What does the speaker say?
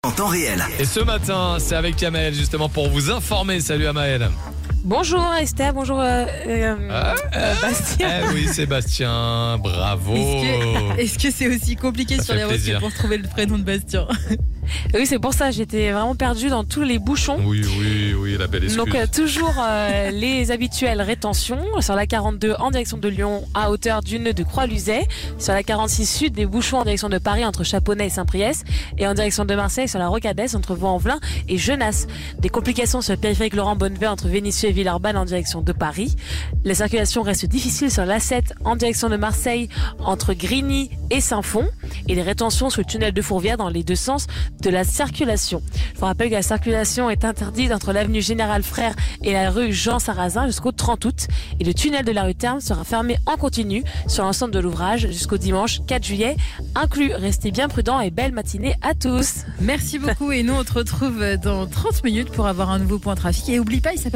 En temps réel. Et ce matin, c'est avec Amael justement pour vous informer. Salut Amael. Bonjour Esther, bonjour Bastien. Oui, Sébastien, bravo. Est-ce que c'est aussi compliqué Ça sur fait les routes plaisir. que pour trouver le prénom de Bastien? Oui, c'est pour ça, j'étais vraiment perdue dans tous les bouchons. Oui, la belle excuse. Donc toujours les habituelles rétentions sur la 42 en direction de Lyon à hauteur du nœud de Croix-Luzet, sur la 46 sud des bouchons en direction de Paris entre Chaponnet et Saint-Priest et en direction de Marseille sur la Rocadès entre Vaux-en-Velin et Genasse. Des complications sur le périphérique Laurent Bonnevet entre Vénissieux et Villeurbanne en direction de Paris. La circulation reste difficile sur l'A7 en direction de Marseille entre Grigny et Saint-Fond et les rétentions sur le tunnel de Fourvière dans les deux sens de la circulation. Je vous rappelle que la circulation est interdite entre l'avenue Général Frère et la rue Jean Sarrazin jusqu'au 30 août et le tunnel de la rue Terme sera fermé en continu sur l'ensemble de l'ouvrage jusqu'au dimanche 4 juillet inclus. Restez bien prudents et belle matinée à tous. Merci beaucoup et nous on te retrouve dans 30 minutes pour avoir un nouveau point trafic et oublie pas, il s'appelle